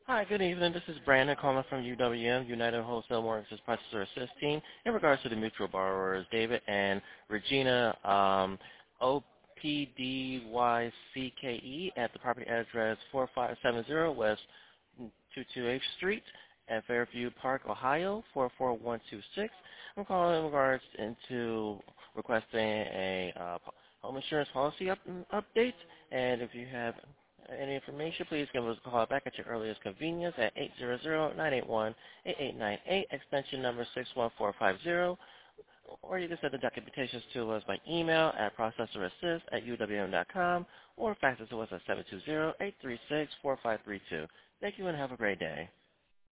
Hi, good evening. This is Brandon calling from UWM, United Wholesale Mortgage Processor Assist Team, in regards to the mutual borrowers, David and Regina OPDYCKE at the property address 4570 West 22H Street at Fairview Park, Ohio, 44126. I'm calling in regards into requesting a home insurance policy update, and if you have any information, please give us a call back at your earliest convenience at 800-981-8898, extension number 61450, or you can send the documentations to us by email at processораssist@uwm.com or fax it to us at 720-836-4532. Thank you and have a great day.